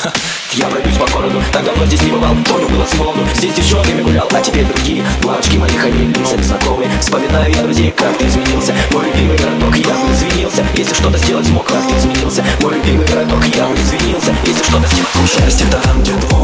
Я пройдусь по городу, так давно здесь не бывал. Помню, было с молоду, здесь с девчонками гулял. А теперь другие лавочки моих они лица незнакомые. Вспоминаю я друзей, как ты изменился. Мой любимый городок, я бы извинился, если что-то сделать смог, как ты изменился. Мой любимый городок, я бы извинился, если что-то сделать смог. Счастье там, где